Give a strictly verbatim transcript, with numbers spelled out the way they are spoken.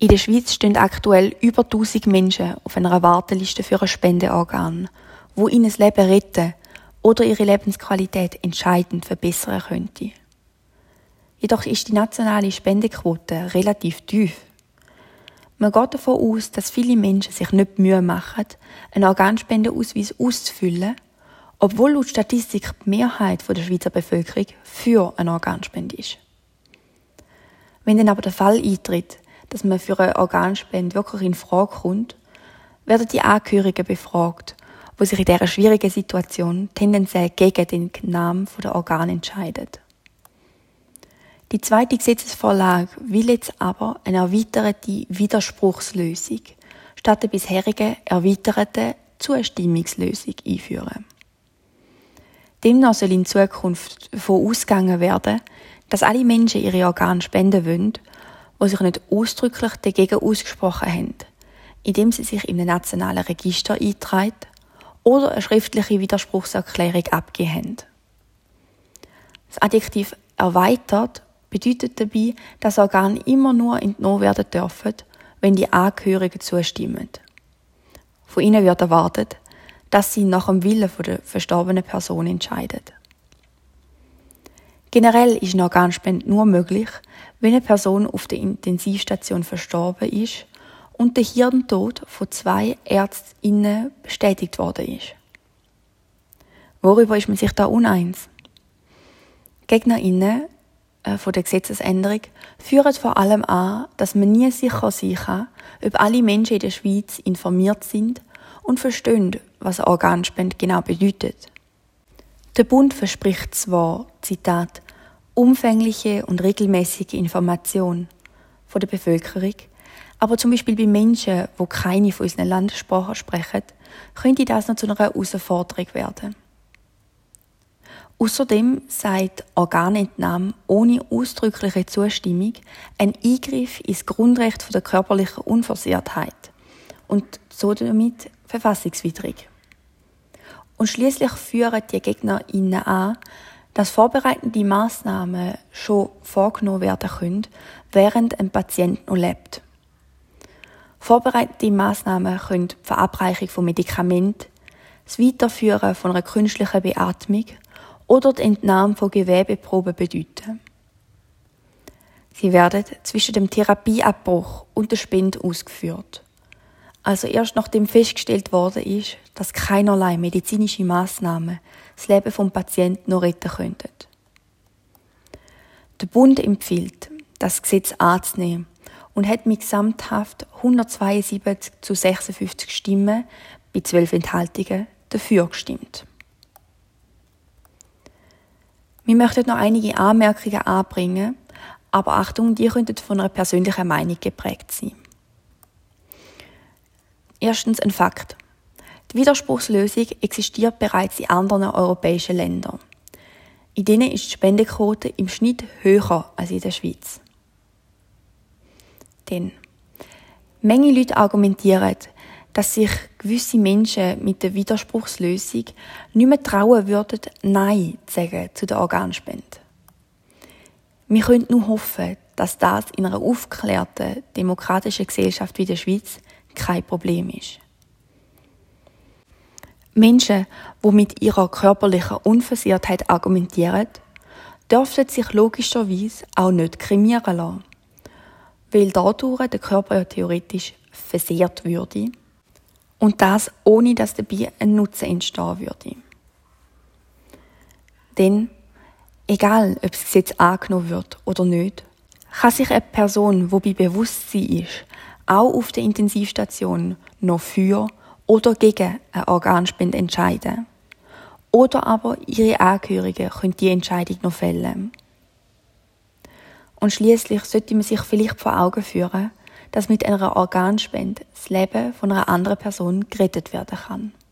In der Schweiz stehen aktuell über tausend Menschen auf einer Warteliste für ein Spendeorgan, wo ihnen das Leben retten oder ihre Lebensqualität entscheidend verbessern könnte. Jedoch ist die nationale Spendequote relativ tief. Man geht davon aus, dass viele Menschen sich nicht Mühe machen, einen Organspendeausweis auszufüllen, obwohl laut Statistik die Mehrheit der Schweizer Bevölkerung für eine Organspende ist. Wenn dann aber der Fall eintritt, dass man für eine Organspende wirklich in Frage kommt, werden die Angehörigen befragt, die sich in dieser schwierigen Situation tendenziell gegen den Entnahme der Organe entscheiden. Die zweite Gesetzesvorlage will jetzt aber eine erweiterte Widerspruchslösung statt der bisherigen erweiterten Zustimmungslösung einführen. Demnach soll in Zukunft davon ausgegangen werden, dass alle Menschen ihre Organe spenden wollen, die sich nicht ausdrücklich dagegen ausgesprochen haben, indem sie sich in einem nationalen Register eintragen oder eine schriftliche Widerspruchserklärung abgegeben haben. Das Adjektiv erweitert bedeutet dabei, dass Organe immer nur entnommen werden dürfen, wenn die Angehörigen zustimmen. Von ihnen wird erwartet, dass sie nach dem Willen der verstorbenen Person entscheiden. Generell ist eine Organspende nur möglich, wenn eine Person auf der Intensivstation verstorben ist und der Hirntod von zwei ÄrztInnen bestätigt worden ist. Worüber ist man sich da uneins? GegnerInnen von der Gesetzesänderung führen vor allem an, dass man nie sicher sein kann, ob alle Menschen in der Schweiz informiert sind und verstehen, was eine Organspende genau bedeutet. Der Bund verspricht zwar, Zitat, umfängliche und regelmäßige Information von der Bevölkerung, aber zum Beispiel bei Menschen, die keine von unseren Landessprachen sprechen, könnte das noch zu einer Herausforderung werden. Außerdem sagt Organentnahme ohne ausdrückliche Zustimmung ein Eingriff ins Grundrecht der körperlichen Unversehrtheit und somit verfassungswidrig. Und schließlich führen die GegnerInnen an, dass vorbereitende Massnahmen schon vorgenommen werden können, während ein Patient noch lebt. Vorbereitende Massnahmen können die Verabreichung von Medikamenten, das Weiterführen von einer künstlichen Beatmung oder die Entnahme von Gewebeproben bedeuten. Sie werden zwischen dem Therapieabbruch und der Spende ausgeführt. Also erst nachdem festgestellt worden ist, dass keinerlei medizinische Massnahmen das Leben des Patienten noch retten könnten. Der Bund empfiehlt, das Gesetz anzunehmen und hat mit gesamthaft hundertzweiundsiebzig zu sechsundfünfzig Stimmen bei zwölf Enthaltungen dafür gestimmt. Wir möchten noch einige Anmerkungen anbringen, aber Achtung, die könnten von einer persönlichen Meinung geprägt sein. Erstens ein Fakt. Die Widerspruchslösung existiert bereits in anderen europäischen Ländern. In denen ist die Spendequote im Schnitt höher als in der Schweiz. Denn Menge Leute argumentieren, dass sich gewisse Menschen mit der Widerspruchslösung nicht mehr trauen würden, Nein zu sagen zu der Organspende. Wir können nur hoffen, dass das in einer aufgeklärten, demokratischen Gesellschaft wie der Schweiz kein Problem ist. Menschen, die mit ihrer körperlichen Unversehrtheit argumentieren, dürften sich logischerweise auch nicht kremieren lassen, weil dadurch der Körper ja theoretisch versehrt würde und das ohne, dass dabei ein Nutzen entstehen würde. Denn, egal ob das Gesetz angenommen wird oder nicht, kann sich eine Person, die bei Bewusstsein ist, auch auf der Intensivstation noch für oder gegen eine Organspende entscheiden. Oder aber ihre Angehörigen können die Entscheidung noch fällen. Und schließlich sollte man sich vielleicht vor Augen führen, dass mit einer Organspende das Leben von einer anderen Person gerettet werden kann.